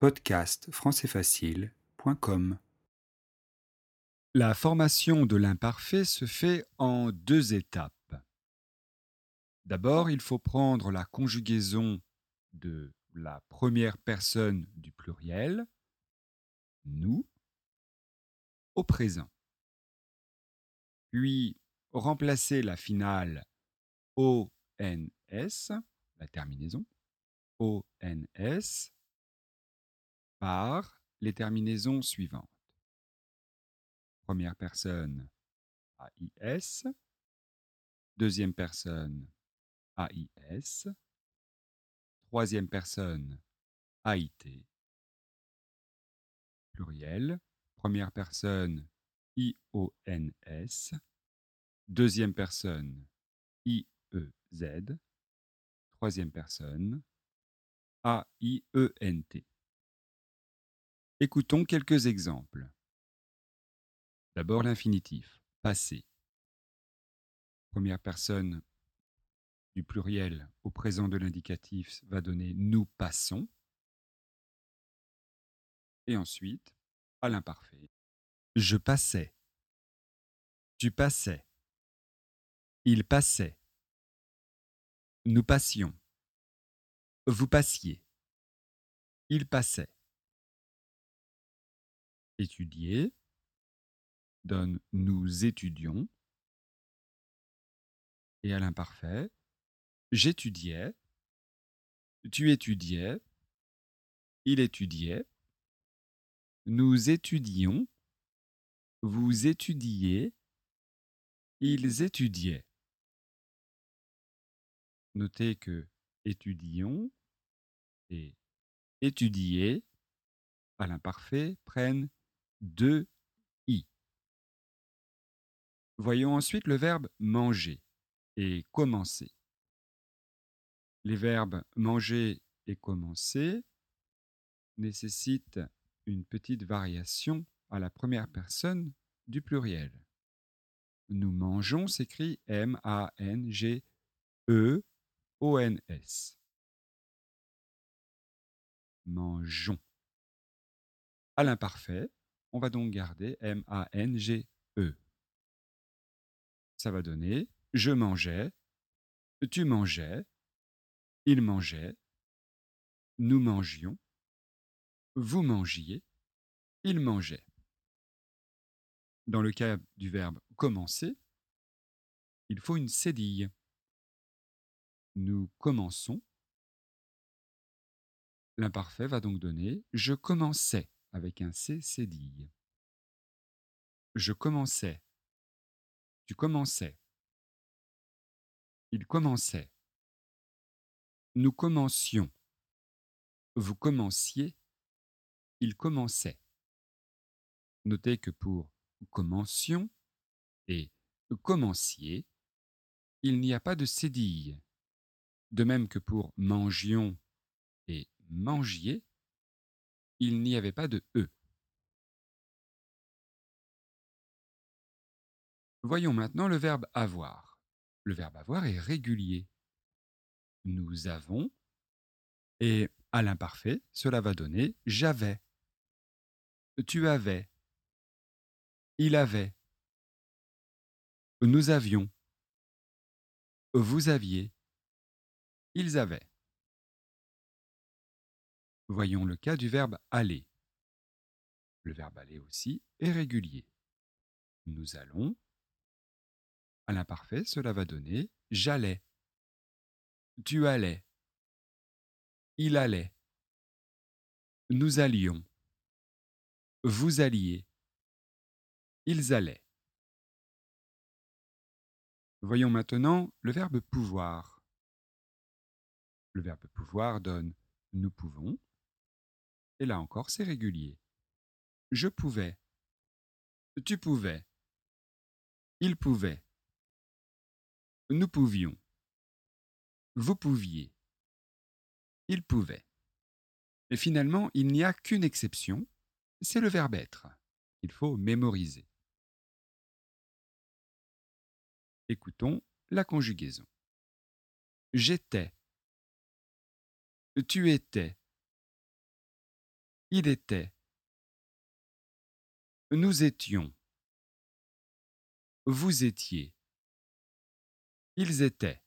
podcast françaisfacile.com. La formation de l'imparfait se fait en 2 étapes. D'abord, il faut prendre la conjugaison de la première personne du pluriel, nous, au présent. Puis remplacer la finale ONS, la terminaison, ONS, par les terminaisons suivantes. Première personne, AIS. Deuxième personne, AIS. Troisième personne, AIT. Pluriel. Première personne, IONS. Deuxième personne, IEZ. Troisième personne, AIENT. Écoutons quelques exemples. D'abord l'infinitif, passé. Première personne du pluriel au présent de l'indicatif va donner nous passons. Et ensuite, à l'imparfait, je passais, tu passais, il passait, nous passions, vous passiez, il passait. Étudier donne nous étudions. Et à l'imparfait, j'étudiais, tu étudiais, il étudiait, nous étudions, vous étudiez, ils étudiaient. Notez que étudions et étudier à l'imparfait prennent 2 i. Voyons ensuite le verbe manger et commencer. Les verbes manger et commencer nécessitent une petite variation à la première personne du pluriel. Nous mangeons s'écrit M-A-N-G-E-O-N-S. Mangeons. À l'imparfait, on va donc garder M-A-N-G-E. Ça va donner je mangeais, tu mangeais, il mangeait, nous mangions, vous mangiez, il mangeait. Dans le cas du verbe commencer, il faut une cédille. Nous commençons. L'imparfait va donc donner je commençais avec un C cédille. Je commençais. Tu commençais. Il commençait. Nous commencions. Vous commenciez. Il commençait. Notez que pour commencions et commenciez, il n'y a pas de cédille. De même que pour mangions et mangiez, il n'y avait pas de E. Voyons maintenant le verbe avoir. Le verbe avoir est régulier. Nous avons, et à l'imparfait, cela va donner j'avais, tu avais, il avait, nous avions, vous aviez, ils avaient. Voyons le cas du verbe aller. Le verbe aller aussi est régulier. Nous allons, à l'imparfait, cela va donner j'allais, tu allais, il allait, nous allions, vous alliez, ils allaient. Voyons maintenant le verbe pouvoir. Le verbe pouvoir donne nous pouvons, et là encore c'est régulier. Je pouvais, tu pouvais, il pouvait, nous pouvions, vous pouviez, il pouvait. Et finalement, il n'y a qu'une exception, c'est le verbe être. Il faut mémoriser. Écoutons la conjugaison. J'étais, tu étais, Il était. Nous étions. Vous étiez. Ils étaient.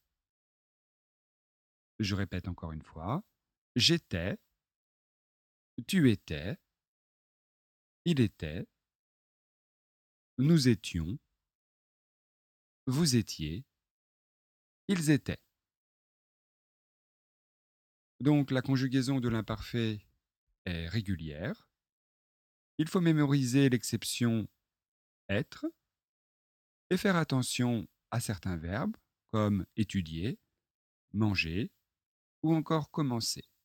Je répète encore une fois. J'étais. Tu étais. Il était. Nous étions. Vous étiez. Ils étaient. Donc la conjugaison de l'imparfait est régulière. Il faut mémoriser l'exception être et faire attention à certains verbes comme étudier, manger ou encore commencer.